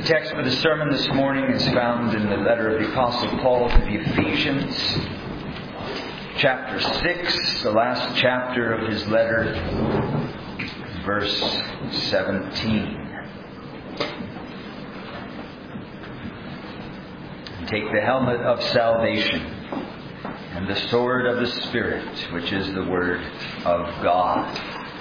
The text for the sermon this morning is found in the letter of the Apostle Paul to the Ephesians, chapter 6, the last chapter of his letter, verse 17. Take the helmet of salvation and the sword of the Spirit, which is the Word of God.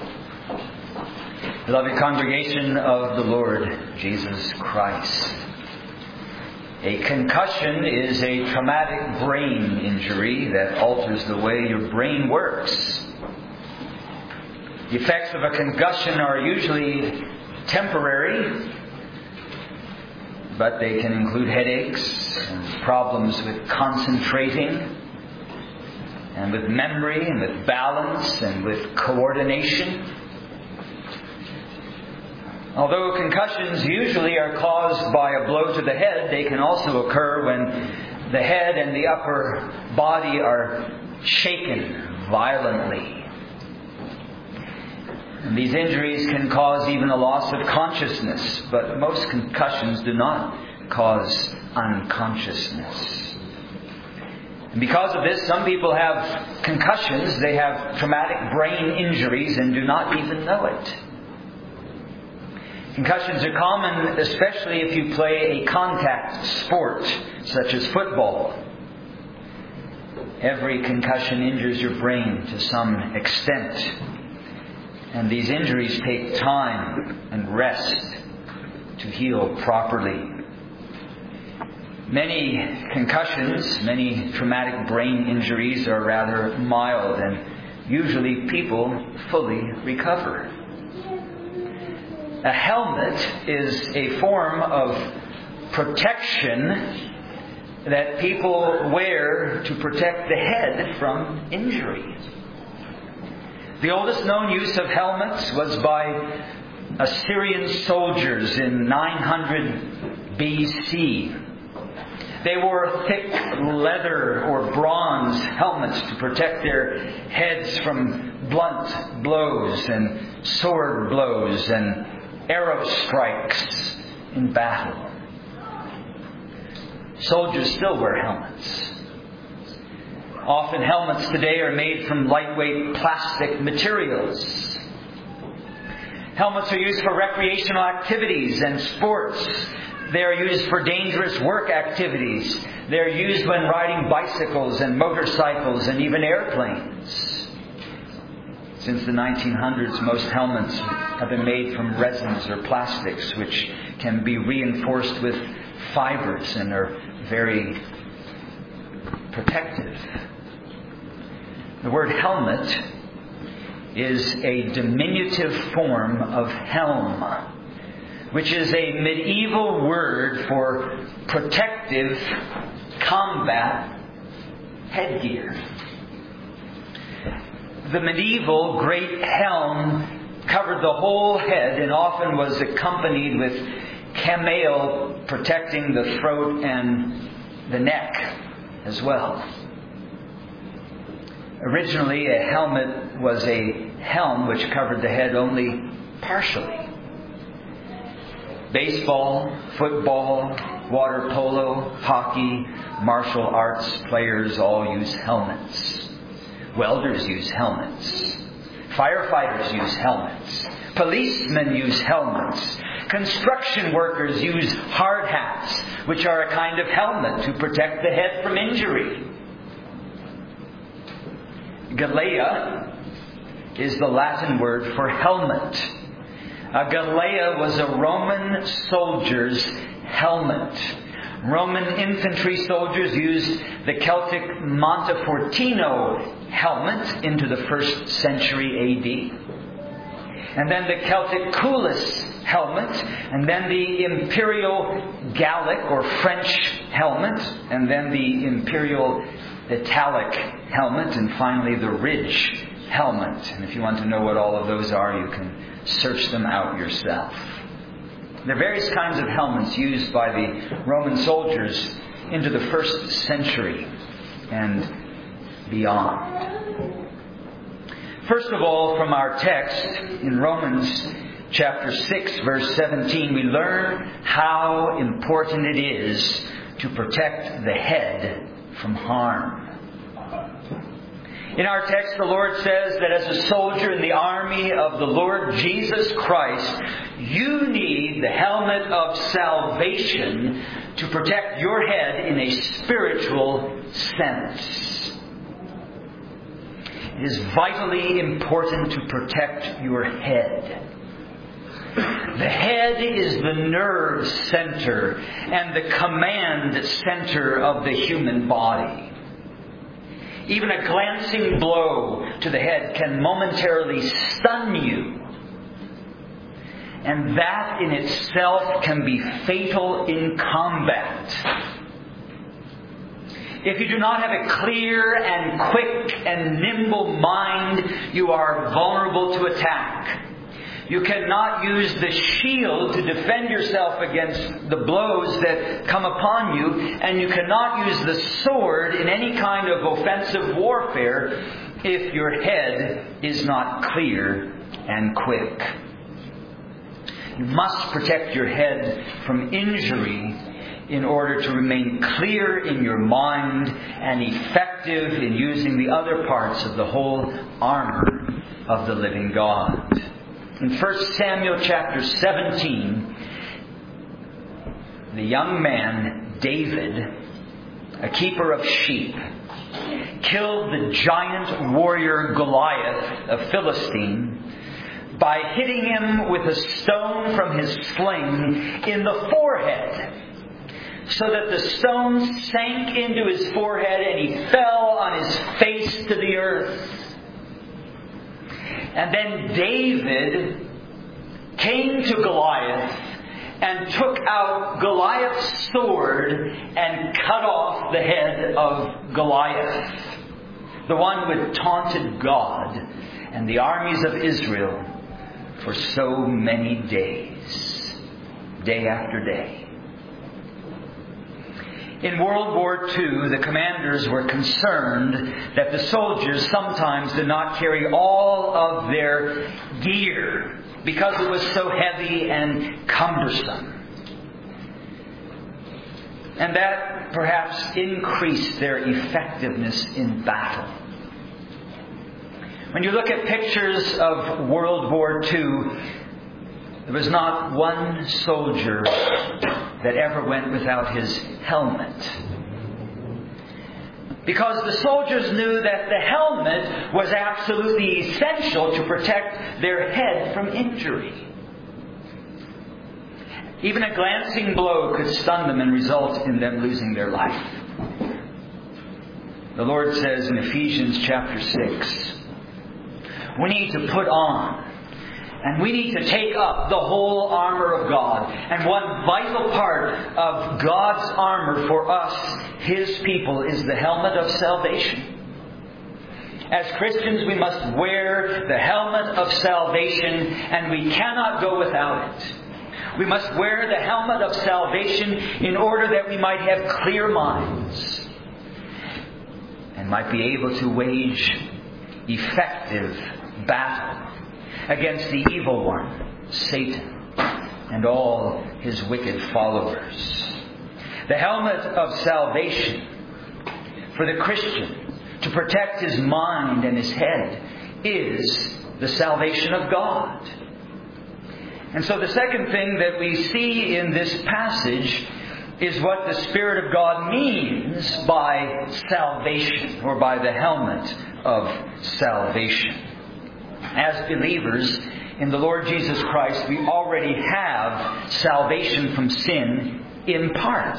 Beloved congregation of the Lord Jesus Christ, a concussion is a traumatic brain injury that alters the way your brain works. The effects of a concussion are usually temporary, but they can include headaches and problems with concentrating and with memory and with balance and with coordination. Although concussions usually are caused by a blow to the head, they can also occur when the head and the upper body are shaken violently. And these injuries can cause even a loss of consciousness, but most concussions do not cause unconsciousness. And because of this, some people have concussions, they have traumatic brain injuries and do not even know it. Concussions are common, especially if you play a contact sport, such as football. Every concussion injures your brain to some extent. And these injuries take time and rest to heal properly. Many concussions, many traumatic brain injuries are rather mild, and usually people fully recover. A helmet is a form of protection that people wear to protect the head from injury. The oldest known use of helmets was by Assyrian soldiers in 900 BC. They wore thick leather or bronze helmets to protect their heads from blunt blows and sword blows and arrow strikes in battle. Soldiers still wear helmets. Often helmets today are made from lightweight plastic materials. Helmets are used for recreational activities and sports. They are used for dangerous work activities. They are used when riding bicycles and motorcycles and even airplanes. Since the 1900s, most helmets have been made from resins or plastics, which can be reinforced with fibers and are very protective. The word helmet is a diminutive form of helm, which is a medieval word for protective combat headgear. The medieval great helm covered the whole head and often was accompanied with camail protecting the throat and the neck as well. Originally, a helmet was a helm which covered the head only partially. Baseball, football, water polo, hockey, martial arts players all use helmets. Welders use helmets. Firefighters use helmets. Policemen use helmets. Construction workers use hard hats, which are a kind of helmet to protect the head from injury. Galea is the Latin word for helmet. A galea was a Roman soldier's helmet. Roman infantry soldiers used the Celtic Montefortino helmet into the 1st century A.D. And then the Celtic Cuirass helmet, and then the Imperial Gallic or French helmet, and then the Imperial Italic helmet, and finally the Ridge helmet. And if you want to know what all of those are, you can search them out yourself. There are various kinds of helmets used by the Roman soldiers into the 1st century and beyond. First of all, from our text in Romans chapter 6, verse 17, we learn how important it is to protect the head from harm. In our text, the Lord says that as a soldier in the army of the Lord Jesus Christ, you need the helmet of salvation to protect your head in a spiritual sense. It is vitally important to protect your head. The head is the nerve center and the command center of the human body. Even a glancing blow to the head can momentarily stun you. And that in itself can be fatal in combat. If you do not have a clear and quick and nimble mind, you are vulnerable to attack. You cannot use the shield to defend yourself against the blows that come upon you, and you cannot use the sword in any kind of offensive warfare if your head is not clear and quick. You must protect your head from injury in order to remain clear in your mind and effective in using the other parts of the whole armor of the living God. In 1 Samuel chapter 17, the young man, David, a keeper of sheep, killed the giant warrior Goliath, a Philistine, by hitting him with a stone from his sling in the forehead, so that the stone sank into his forehead and he fell on his face to the earth. And then David came to Goliath and took out Goliath's sword and cut off the head of Goliath, the one who had taunted God and the armies of Israel for so many days, day after day. In World War II, the commanders were concerned that the soldiers sometimes did not carry all of their gear because it was so heavy and cumbersome. And that perhaps increased their effectiveness in battle. When you look at pictures of World War II, there was not one soldier that ever went without his helmet. Because the soldiers knew that the helmet was absolutely essential to protect their head from injury. Even a glancing blow could stun them and result in them losing their life. The Lord says in Ephesians chapter 6, we need to put on and we need to take up the whole armor of God. And one vital part of God's armor for us, His people, is the helmet of salvation. As Christians, we must wear the helmet of salvation, and we cannot go without it. We must wear the helmet of salvation in order that we might have clear minds and might be able to wage effective battle against the evil one, Satan, and all his wicked followers. The helmet of salvation for the Christian to protect his mind and his head is the salvation of God. And so the second thing that we see in this passage is what the Spirit of God means by salvation, or by the helmet of salvation. As believers in the Lord Jesus Christ, we already have salvation from sin in part.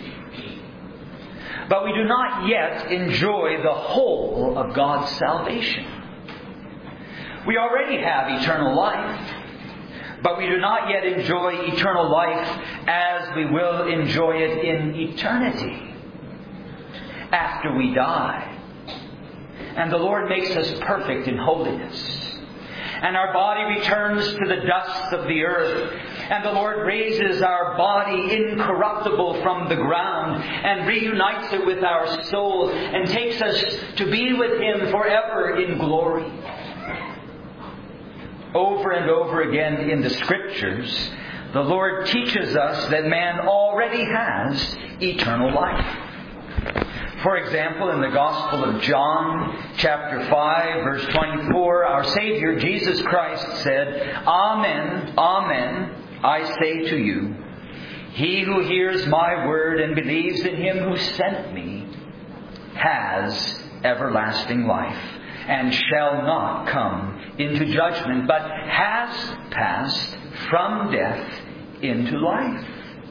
But we do not yet enjoy the whole of God's salvation. We already have eternal life, but we do not yet enjoy eternal life as we will enjoy it in eternity after we die. And the Lord makes us perfect in holiness. And our body returns to the dust of the earth. And the Lord raises our body incorruptible from the ground and reunites it with our soul and takes us to be with Him forever in glory. over and over again in the Scriptures, the Lord teaches us that man already has eternal life. For example, in the Gospel of John, chapter 5, verse 24, our Savior, Jesus Christ, said, "Amen, amen, I say to you, he who hears my word and believes in him who sent me has everlasting life, and shall not come into judgment, but has passed from death into life."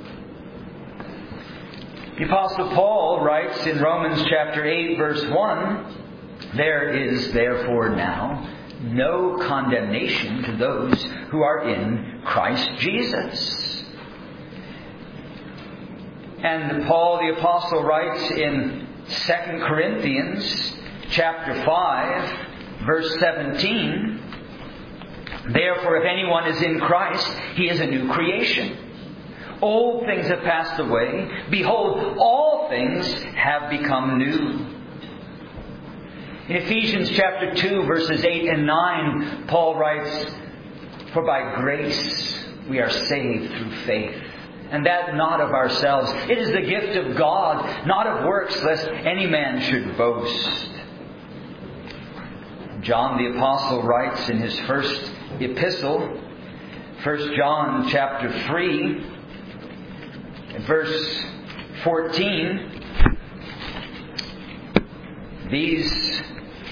The Apostle Paul writes in Romans chapter 8, verse 1, "There is therefore now no condemnation to those who are in Christ Jesus." And Paul the Apostle writes in 2 Corinthians chapter 5, verse 17, "Therefore, if anyone is in Christ, he is a new creation. Old things have passed away. Behold, all things have become new." In Ephesians chapter 2, verses 8 and 9, Paul writes, "For by grace we are saved through faith, and that not of ourselves. It is the gift of God, not of works, lest any man should boast." John the Apostle writes in his first epistle, 1 John chapter 3, verse 14, these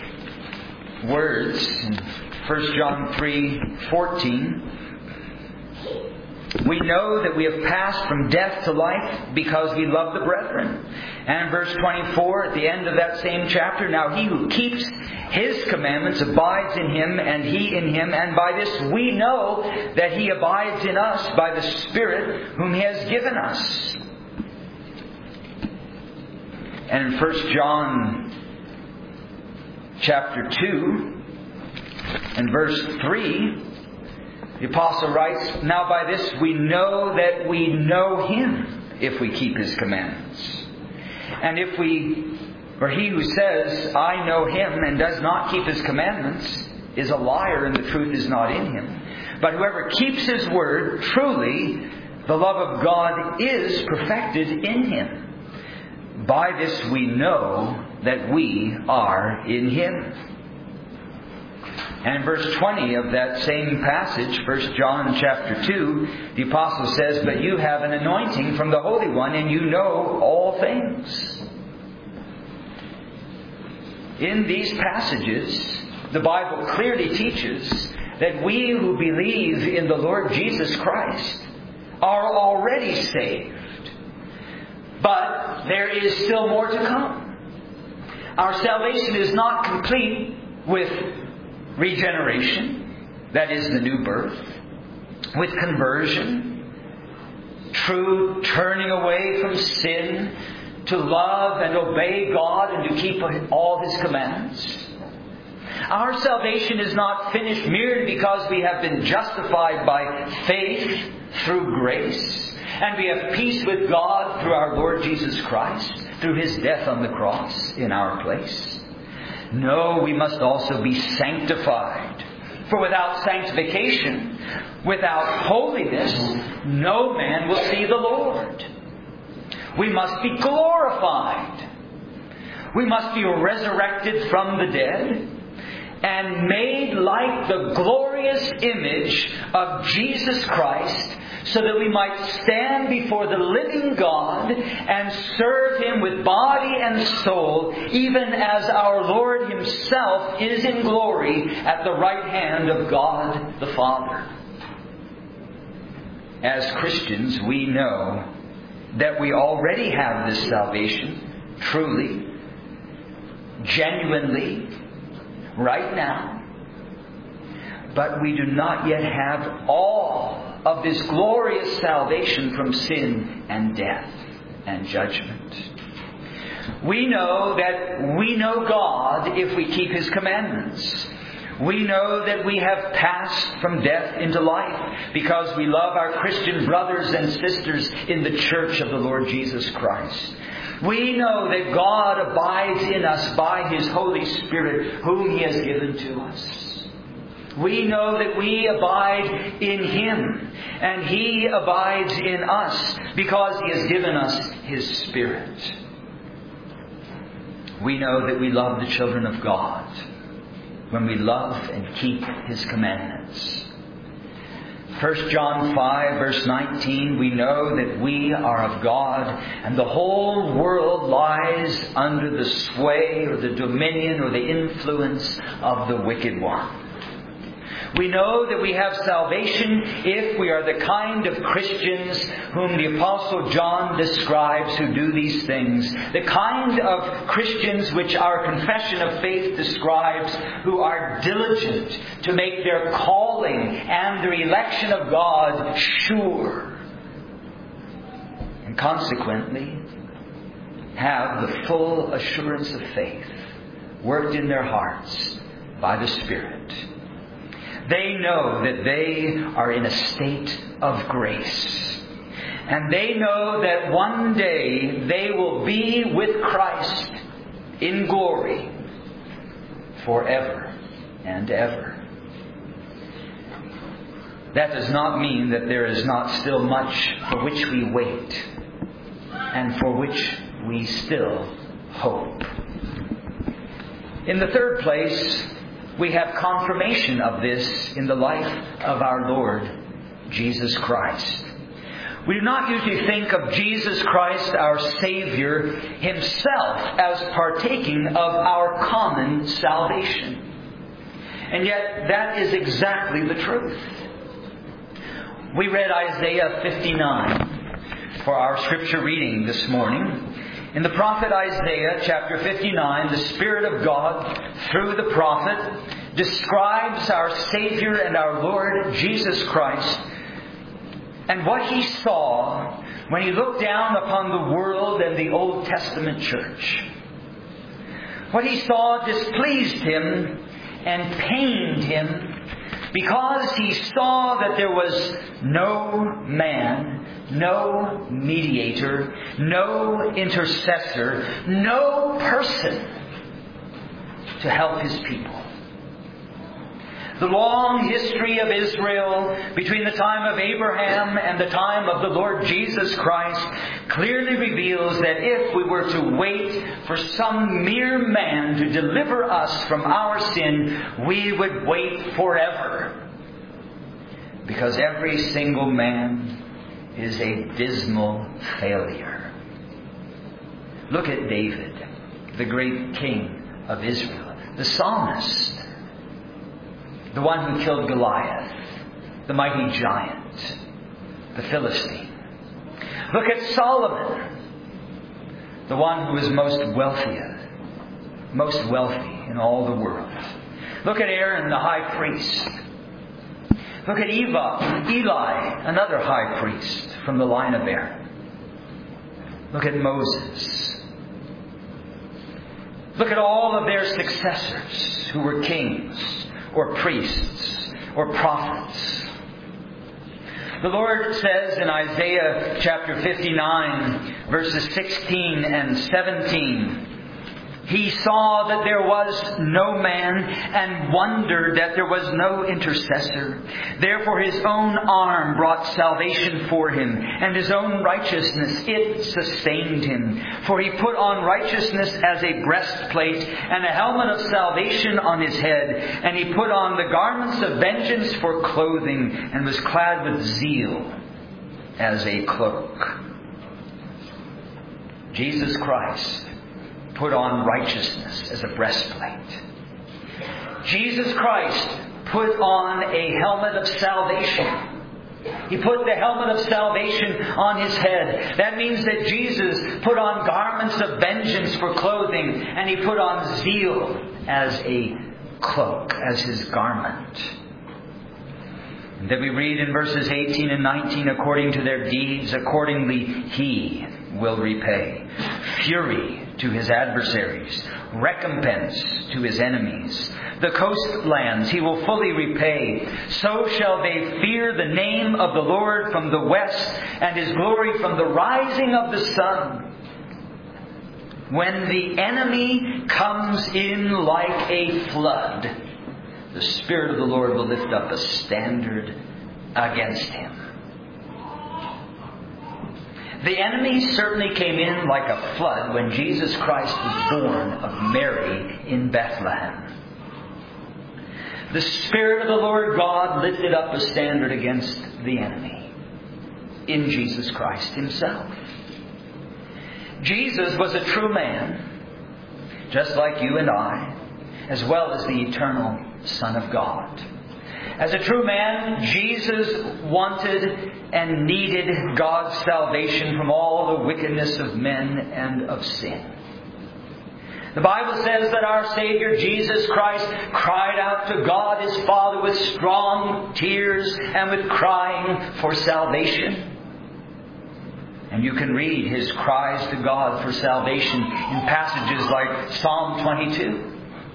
words in 1 John 3:14, "We know that we have passed from death to life because we love the brethren." And in verse 24, at the end of that same chapter, "Now he who keeps his commandments abides in him, and he in him. And by this we know that he abides in us by the Spirit whom he has given us." And in 1 John chapter 2 and verse 3, the Apostle writes, "Now by this we know that we know him, if we keep his commandments. And if we, or he who says, 'I know him,' and does not keep his commandments, is a liar, and the truth is not in him. But whoever keeps his word, truly the love of God is perfected in him. By this we know that we are in him." And in verse 20 of that same passage, 1 John chapter 2, the Apostle says, "But you have an anointing from the Holy One, and you know all things." In these passages, the Bible clearly teaches that we who believe in the Lord Jesus Christ are already saved. But there is still more to come. Our salvation is not complete with regeneration, that is the new birth, with conversion, true turning away from sin, to love and obey God and to keep all His commandments. Our salvation is not finished merely because we have been justified by faith through grace, and we have peace with God through our Lord Jesus Christ, through His death on the cross in our place. No, we must also be sanctified. For without sanctification, without holiness, no man will see the Lord. We must be glorified. We must be resurrected from the dead and made like the glorious image of Jesus Christ, so that we might stand before the living God and serve Him with body and soul, even as our Lord Himself is in glory at the right hand of God the Father. As Christians, we know that we already have this salvation, truly, genuinely, right now. But we do not yet have all of this glorious salvation from sin and death and judgment. We know that we know God if we keep His commandments. We know that we have passed from death into life because we love our Christian brothers and sisters in the church of the Lord Jesus Christ. We know that God abides in us by His Holy Spirit, whom He has given to us. We know that we abide in Him, and He abides in us because He has given us His Spirit. We know that we love the children of God when we love and keep His commandments. 1 John 5 verse 19, we know that we are of God and the whole world lies under the sway or the dominion or the influence of the wicked one. We know that we have salvation if we are the kind of Christians whom the Apostle John describes who do these things. The kind of Christians which our confession of faith describes, who are diligent to make their calling and their election of God sure. And consequently, have the full assurance of faith worked in their hearts by the Spirit. They know that they are in a state of grace. And they know that one day they will be with Christ in glory forever and ever. That does not mean that there is not still much for which we wait and for which we still hope. In the third place, we have confirmation of this in the life of our Lord Jesus Christ. We do not usually think of Jesus Christ, our Savior, Himself as partaking of our common salvation. And yet that is exactly the truth. We read Isaiah 59 for our scripture reading this morning. In the prophet Isaiah, chapter 59, the Spirit of God, through the prophet, describes our Savior and our Lord Jesus Christ and what He saw when He looked down upon the world and the Old Testament church. What He saw displeased Him and pained Him because He saw that there was no man, no mediator, no intercessor, no person to help His people. The long history of Israel between the time of Abraham and the time of the Lord Jesus Christ clearly reveals that if we were to wait for some mere man to deliver us from our sin, we would wait forever. Because every single man is a dismal failure. Look at David, the great king of Israel, the psalmist, the one who killed Goliath, the mighty giant, the Philistine. Look at Solomon, the one who is most wealthy in all the world. Look at Aaron, the high priest. Look at Eli, another high priest from the line of Aaron. Look at Moses. Look at all of their successors who were kings or priests or prophets. The Lord says in Isaiah chapter 59, verses 16 and 17, He saw that there was no man and wondered that there was no intercessor. Therefore His own arm brought salvation for Him, and His own righteousness, it sustained Him. For He put on righteousness as a breastplate and a helmet of salvation on His head. And He put on the garments of vengeance for clothing and was clad with zeal as a cloak. Jesus Christ put on righteousness as a breastplate. Jesus Christ put on a helmet of salvation. He put the helmet of salvation on His head. That means that Jesus put on garments of vengeance for clothing, and He put on zeal as a cloak, as His garment. And then we read in verses 18 and 19, according to their deeds, accordingly He will repay. Fury to His adversaries, recompense to His enemies. The coastlands He will fully repay. So shall they fear the name of the Lord from the west, and His glory from the rising of the sun. When the enemy comes in like a flood, the Spirit of the Lord will lift up a standard against him. The enemy certainly came in like a flood when Jesus Christ was born of Mary in Bethlehem. The Spirit of the Lord God lifted up a standard against the enemy in Jesus Christ himself. Jesus was a true man, just like you and I, as well as the eternal Son of God. As a true man, Jesus wanted and needed God's salvation from all the wickedness of men and of sin. The Bible says that our Savior Jesus Christ cried out to God His Father with strong tears and with crying for salvation. And you can read His cries to God for salvation in passages like Psalm 22.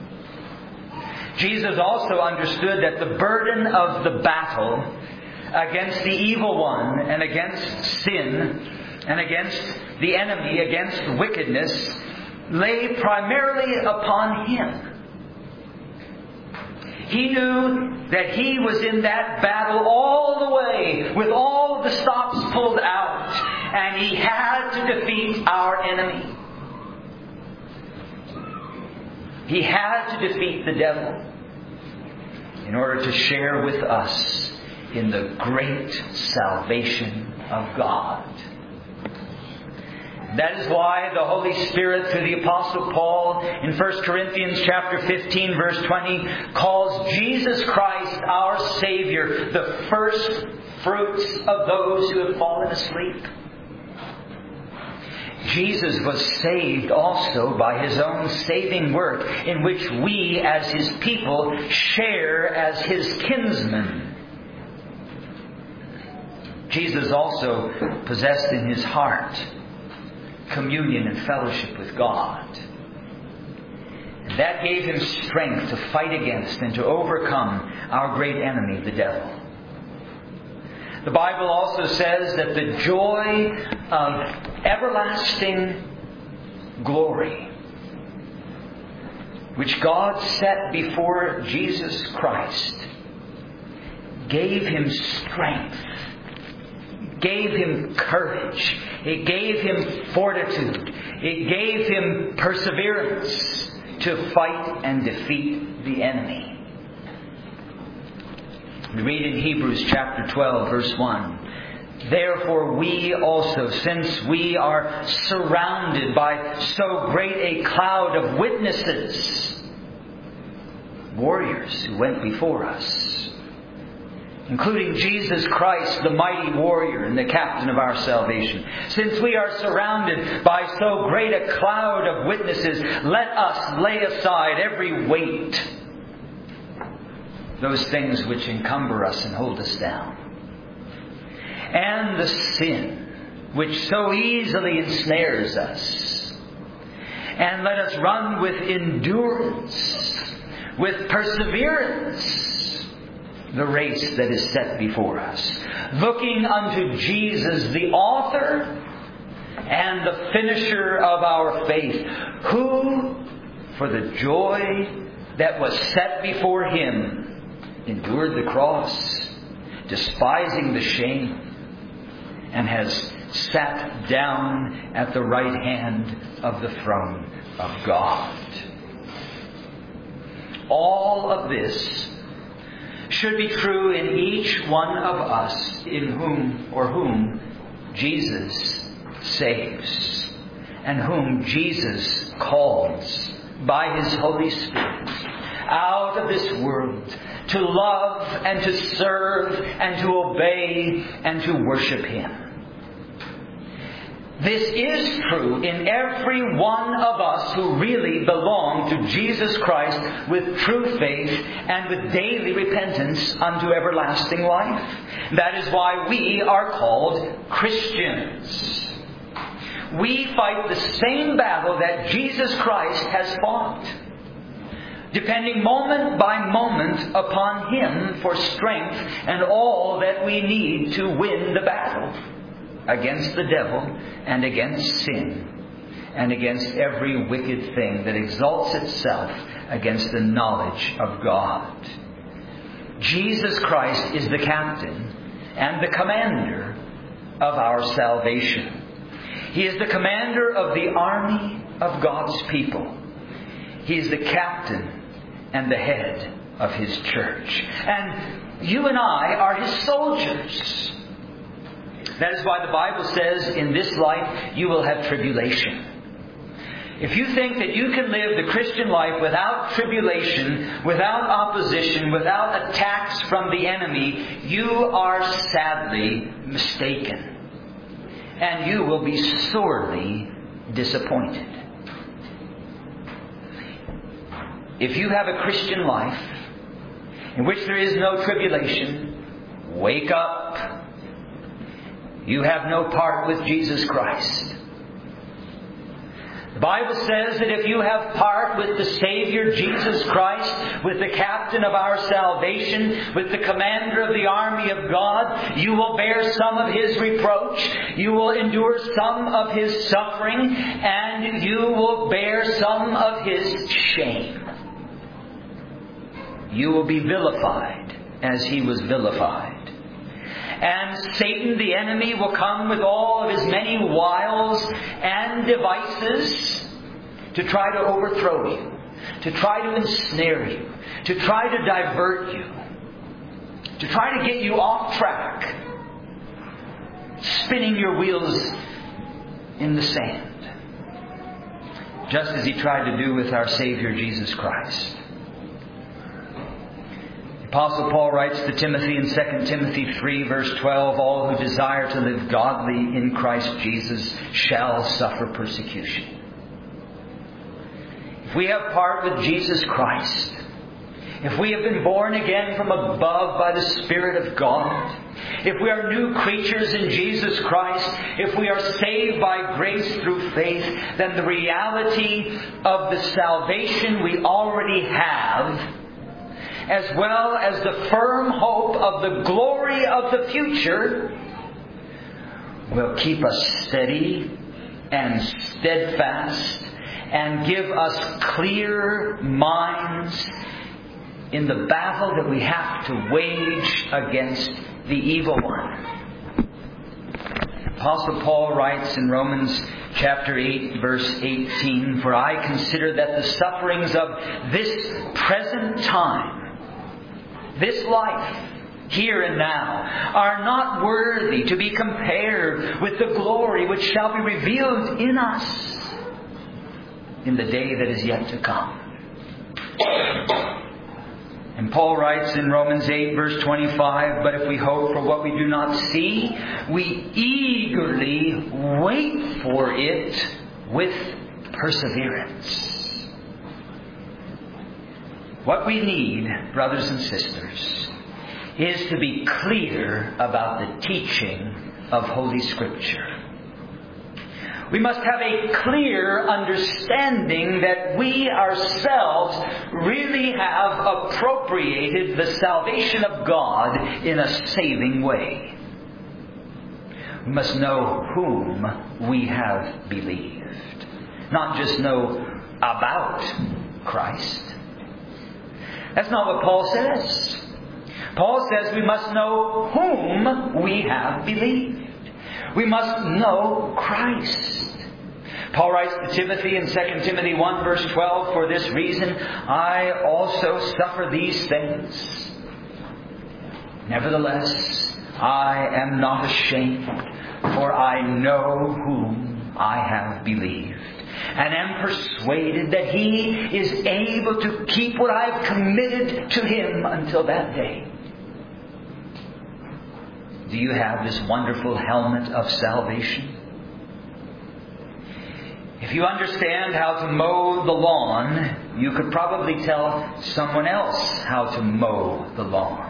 Jesus also understood that the burden of the battle against the evil one and against sin and against the enemy, against wickedness, lay primarily upon Him. He knew that He was in that battle all the way, with all of the stops pulled out, and He had to defeat our enemy. He had to defeat the devil in order to share with us in the great salvation of God. That is why the Holy Spirit, through the Apostle Paul, in 1 Corinthians chapter 15, verse 20, calls Jesus Christ, our Savior, the first fruits of those who have fallen asleep. Jesus was saved also by His own saving work, in which we, as His people, share as His kinsmen. Jesus also possessed in His heart communion and fellowship with God. And that gave Him strength to fight against and to overcome our great enemy, the devil. The Bible also says that the joy of everlasting glory, which God set before Jesus Christ, gave Him strength, gave Him courage, it gave Him fortitude, it gave Him perseverance to fight and defeat the enemy. We read in Hebrews chapter 12, verse 1, "Therefore we also, since we are surrounded by so great a cloud of witnesses," warriors who went before us, including Jesus Christ, the mighty warrior and the captain of our salvation. "Since we are surrounded by so great a cloud of witnesses, let us lay aside every weight, those things which encumber us and hold us down, and the sin which so easily ensnares us. And let us run with endurance, with perseverance, the race that is set before us, looking unto Jesus, the author and the finisher of our faith, who, for the joy that was set before Him, endured the cross, despising the shame, and has sat down at the right hand of the throne of God." All of this should be true in each one of us in whom Jesus saves, and whom Jesus calls by His Holy Spirit out of this world to love and to serve and to obey and to worship Him. This is true in every one of us who really belong to Jesus Christ with true faith and with daily repentance unto everlasting life. That is why we are called Christians. We fight the same battle that Jesus Christ has fought, depending moment by moment upon Him for strength and all that we need to win the battle against the devil and against sin and against every wicked thing that exalts itself against the knowledge of God. Jesus Christ is the captain and the commander of our salvation. He is the commander of the army of God's people. He is the captain and the head of His church. And you and I are His soldiers. That is why the Bible says, in this life you will have tribulation. If you think that you can live the Christian life without tribulation, without opposition, without attacks from the enemy, you are sadly mistaken. And you will be sorely disappointed. If you have a Christian life in which there is no tribulation, wake up. You have no part with Jesus Christ. The Bible says that if you have part with the Savior Jesus Christ, with the captain of our salvation, with the commander of the army of God, you will bear some of His reproach, you will endure some of His suffering, and you will bear some of His shame. You will be vilified as He was vilified. And Satan, the enemy, will come with all of his many wiles and devices to try to overthrow you, to try to ensnare you, to try to divert you, to try to get you off track, spinning your wheels in the sand, just as he tried to do with our Savior Jesus Christ. Apostle Paul writes to Timothy in 2 Timothy 3 verse 12, all who desire to live godly in Christ Jesus shall suffer persecution. If we have part with Jesus Christ, if we have been born again from above by the Spirit of God, if we are new creatures in Jesus Christ, if we are saved by grace through faith, then the reality of the salvation we already have, as well as the firm hope of the glory of the future, will keep us steady and steadfast and give us clear minds in the battle that we have to wage against the evil one. Apostle Paul writes in Romans chapter 8, verse 18, for I consider that the sufferings of this present time, this life, here and now, are not worthy to be compared with the glory which shall be revealed in us in the day that is yet to come. And Paul writes in Romans 8, verse 25, but if we hope for what we do not see, we eagerly wait for it with perseverance. What we need, brothers and sisters, is to be clear about the teaching of Holy Scripture. We must have a clear understanding that we ourselves really have appropriated the salvation of God in a saving way. We must know whom we have believed, not just know about Christ. That's not what Paul says. Paul says we must know whom we have believed. We must know Christ. Paul writes to Timothy in 2 Timothy 1 verse 12, for this reason I also suffer these things. Nevertheless, I am not ashamed, for I know whom I have believed, and am persuaded that He is able to keep what I have committed to Him until that day. Do you have this wonderful helmet of salvation? If you understand how to mow the lawn, you could probably tell someone else how to mow the lawn.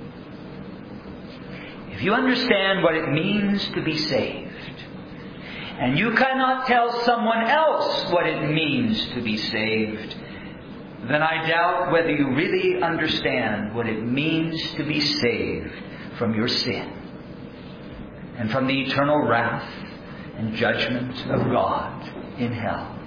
If you understand what it means to be saved, and you cannot tell someone else what it means to be saved, then I doubt whether you really understand what it means to be saved from your sin and from the eternal wrath and judgment of God in hell.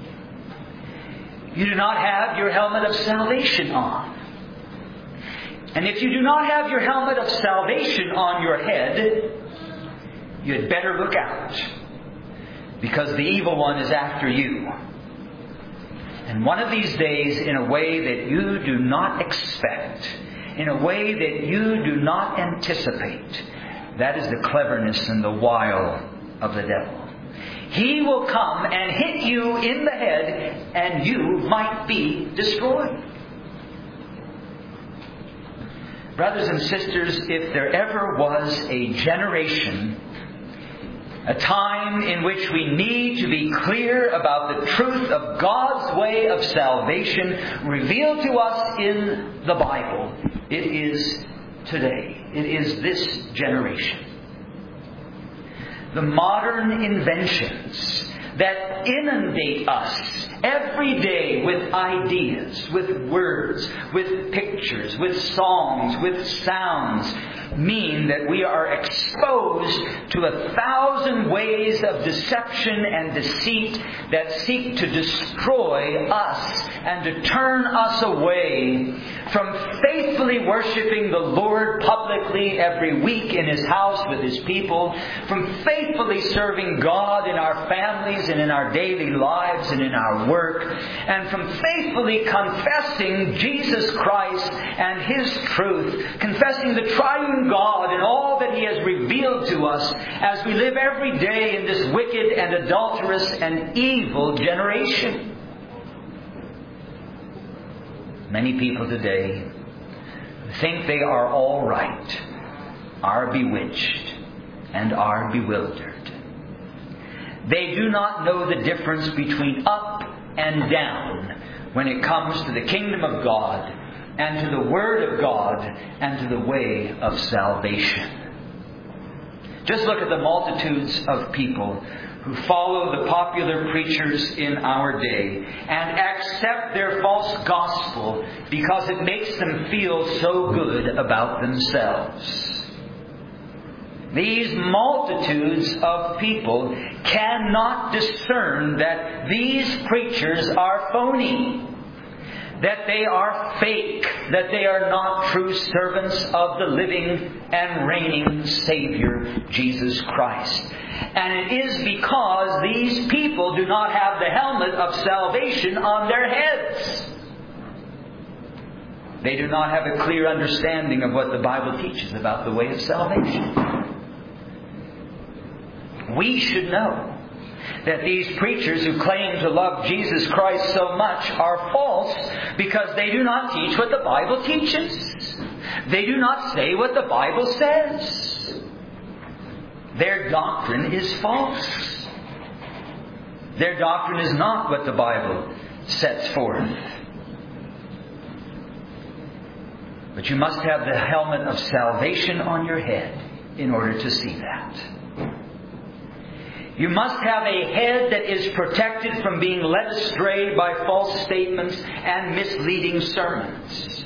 You do not have your helmet of salvation on. And if you do not have your helmet of salvation on your head, you had better look out, because the evil one is after you. And one of these days, in a way that you do not expect, in a way that you do not anticipate, that is the cleverness and the wile of the devil. He will come and hit you in the head, and you might be destroyed. Brothers and sisters, if there ever was a generation, a time in which we need to be clear about the truth of God's way of salvation revealed to us in the Bible, it is today. It is this generation. The modern inventions that inundate us every day with ideas, with words, with pictures, with songs, with sounds, mean that we are exposed to 1,000 ways of deception and deceit that seek to destroy us and to turn us away from faithfully worshiping the Lord publicly every week in His house with His people, from faithfully serving God in our families and in our daily lives and in our work, and from faithfully confessing Jesus Christ and His truth, confessing the triune God and all that He has revealed to us as we live every day in this wicked and adulterous and evil generation. Many people today think they are all right, are bewitched, and are bewildered. They do not know the difference between up and down when it comes to the kingdom of God and to the Word of God and to the way of salvation. Just look at the multitudes of people who follow the popular preachers in our day and accept their false gospel because it makes them feel so good about themselves. These multitudes of people cannot discern that these preachers are phony, that they are fake, that they are not true servants of the living and reigning Savior, Jesus Christ. And it is because these people do not have the helmet of salvation on their heads. They do not have a clear understanding of what the Bible teaches about the way of salvation. We should know that these preachers who claim to love Jesus Christ so much are false because they do not teach what the Bible teaches. They do not say what the Bible says. Their doctrine is false. Their doctrine is not what the Bible sets forth. But you must have the helmet of salvation on your head in order to see that. You must have a head that is protected from being led astray by false statements and misleading sermons.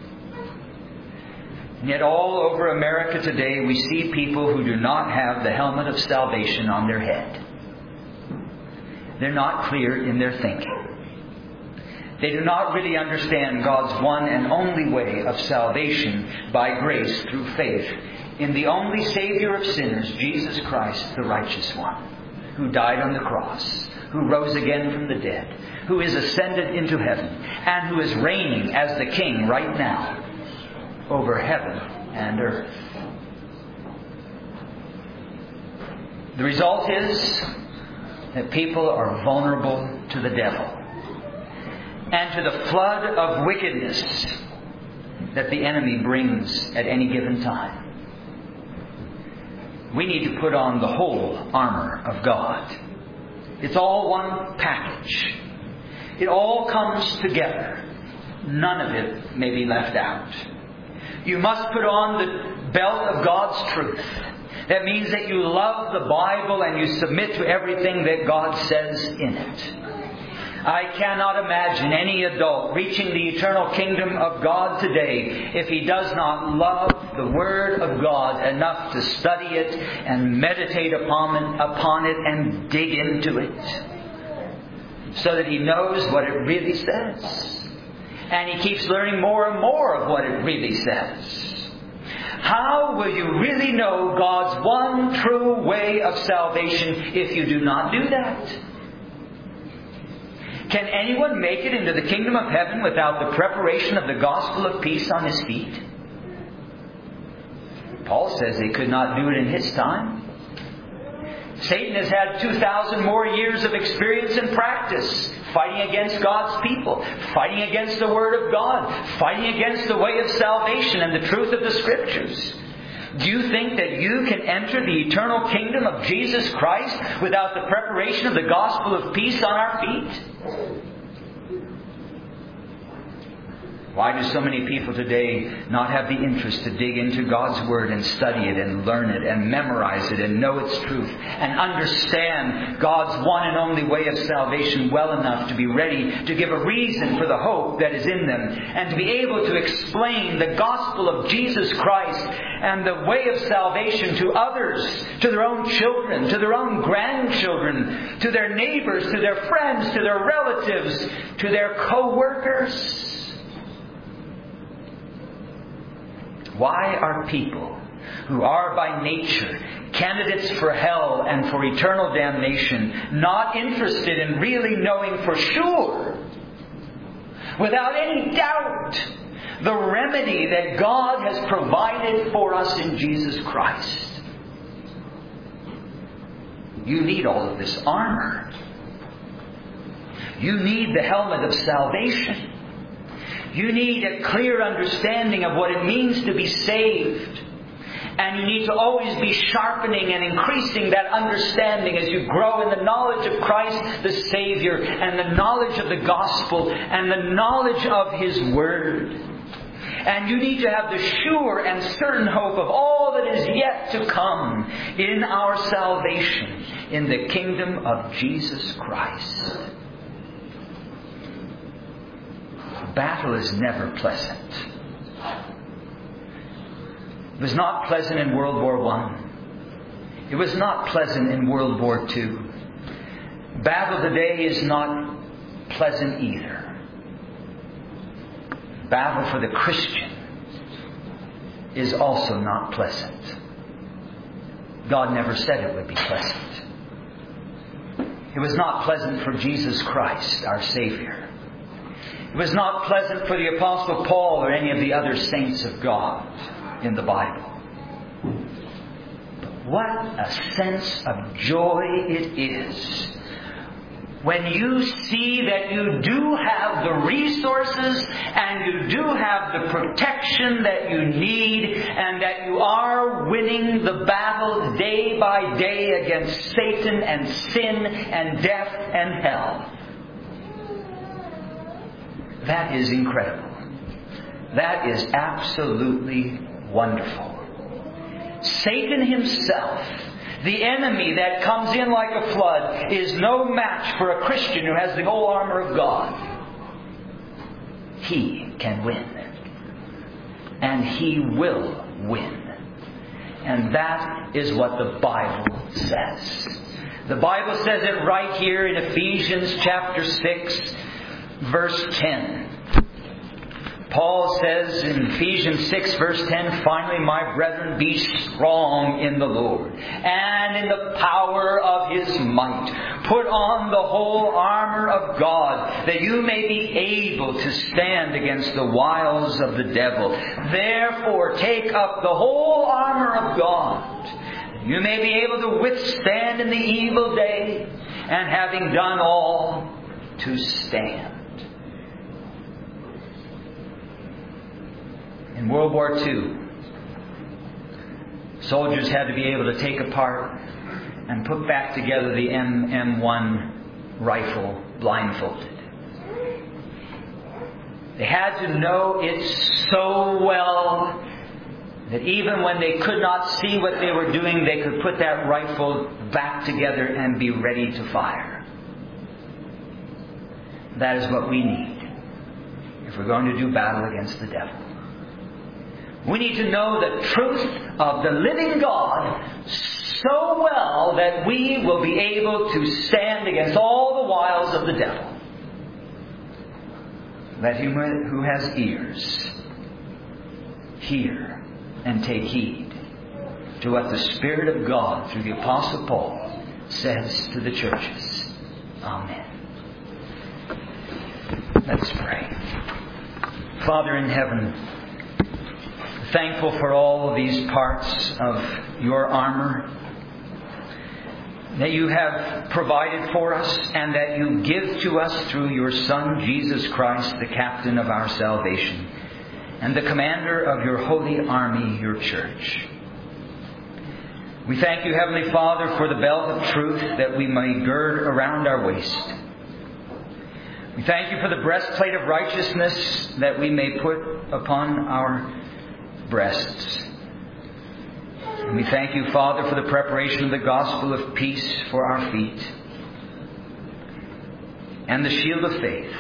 And yet all over America today we see people who do not have the helmet of salvation on their head. They're not clear in their thinking. They do not really understand God's one and only way of salvation by grace through faith in the only Savior of sinners, Jesus Christ, the righteous one, who died on the cross, who rose again from the dead, who is ascended into heaven, and who is reigning as the King right now over heaven and earth. The result is that people are vulnerable to the devil and to the flood of wickedness that the enemy brings at any given time. We need to put on the whole armor of God. It's all one package. It all comes together. None of it may be left out. You must put on the belt of God's truth. That means that you love the Bible and you submit to everything that God says in it. I cannot imagine any adult reaching the eternal kingdom of God today if he does not love the Word of God enough to study it and meditate upon it and dig into it so that he knows what it really says. And he keeps learning more and more of what it really says. How will you really know God's one true way of salvation if you do not do that? Can anyone make it into the kingdom of heaven without the preparation of the gospel of peace on his feet? Paul says they could not do it in his time. Satan has had 2,000 more years of experience and practice fighting against God's people, fighting against the Word of God, fighting against the way of salvation and the truth of the Scriptures. Do you think that you can enter the eternal kingdom of Jesus Christ without the preparation of the gospel of peace on our feet? Why do so many people today not have the interest to dig into God's Word and study it and learn it and memorize it and know its truth and understand God's one and only way of salvation well enough to be ready to give a reason for the hope that is in them and to be able to explain the gospel of Jesus Christ and the way of salvation to others, to their own children, to their own grandchildren, to their neighbors, to their friends, to their relatives, to their co-workers? Why are people who are by nature candidates for hell and for eternal damnation not interested in really knowing for sure, without any doubt, the remedy that God has provided for us in Jesus Christ? You need all of this armor. You need the helmet of salvation. You need a clear understanding of what it means to be saved. And you need to always be sharpening and increasing that understanding as you grow in the knowledge of Christ the Savior and the knowledge of the gospel and the knowledge of His Word. And you need to have the sure and certain hope of all that is yet to come in our salvation in the kingdom of Jesus Christ. Battle is never pleasant. It was not pleasant in World War I. It was not pleasant in World War II. Battle today is not pleasant either. Battle for the Christian is also not pleasant. God never said it would be pleasant. It was not pleasant for Jesus Christ, our Savior. It was not pleasant for the Apostle Paul or any of the other saints of God in the Bible. But what a sense of joy it is when you see that you do have the resources and you do have the protection that you need and that you are winning the battle day by day against Satan and sin and death and hell. That is incredible. That is absolutely wonderful. Satan himself, the enemy that comes in like a flood, is no match for a Christian who has the whole armor of God. He can win. And he will win. And that is what the Bible says. The Bible says it right here in Ephesians chapter 6, verse 10. Paul says in Ephesians 6 verse 10, finally, my brethren, be strong in the Lord and in the power of His might. Put on the whole armor of God, that you may be able to stand against the wiles of the devil. Therefore, take up the whole armor of God. You may be able to withstand in the evil day, and having done all, to stand. In World War II, soldiers had to be able to take apart and put back together the MM1 rifle blindfolded. They had to know it so well that even when they could not see what they were doing, they could put that rifle back together and be ready to fire. That is what we need if we're going to do battle against the devil. We need to know the truth of the living God so well that we will be able to stand against all the wiles of the devil. Let him who has ears hear and take heed to what the Spirit of God, through the Apostle Paul, says to the churches. Amen. Let's pray. Father in heaven, thankful for all of these parts of your armor that you have provided for us and that you give to us through your Son, Jesus Christ, the captain of our salvation and the commander of your holy army, your church. We thank you, Heavenly Father, for the belt of truth that we may gird around our waist. We thank you for the breastplate of righteousness that we may put upon our breasts. And we thank you, Father, for the preparation of the gospel of peace for our feet and the shield of faith,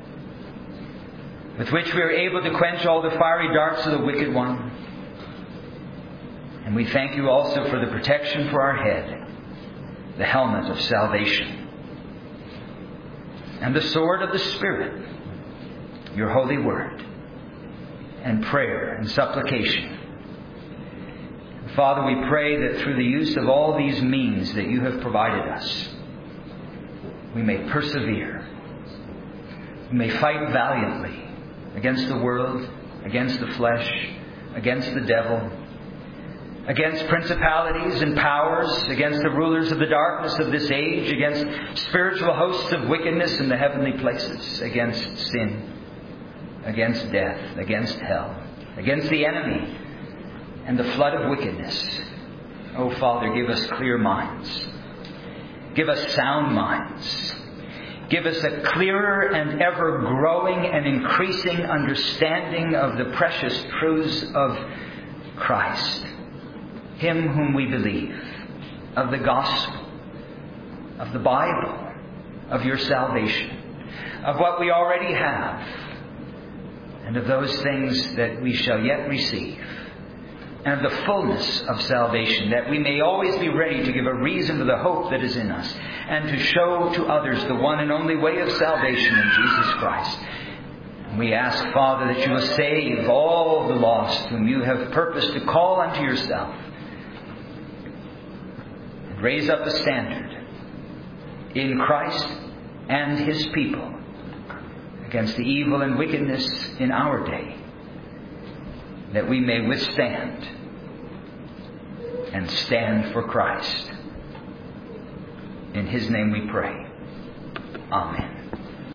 with which we are able to quench all the fiery darts of the wicked one. And we thank you also for the protection for our head, the helmet of salvation, and the sword of the Spirit, your holy word, and prayer and supplication. Father, we pray that through the use of all these means that you have provided us, we may persevere. We may fight valiantly against the world, against the flesh, against the devil, against principalities and powers, against the rulers of the darkness of this age, against spiritual hosts of wickedness in the heavenly places, against sin, against death, against hell, against the enemy and the flood of wickedness. Oh, Father, give us clear minds. Give us sound minds. Give us a clearer and ever growing and increasing understanding of the precious truths of Christ, Him whom we believe, of the gospel, of the Bible, of your salvation, of what we already have, and of those things that we shall yet receive, and of the fullness of salvation, that we may always be ready to give a reason for the hope that is in us, and to show to others the one and only way of salvation in Jesus Christ. And we ask, Father, that you will save all the lost whom you have purposed to call unto yourself, and raise up a standard in Christ and His people against the evil and wickedness in our day, that we may withstand and stand for Christ. In His name we pray. Amen.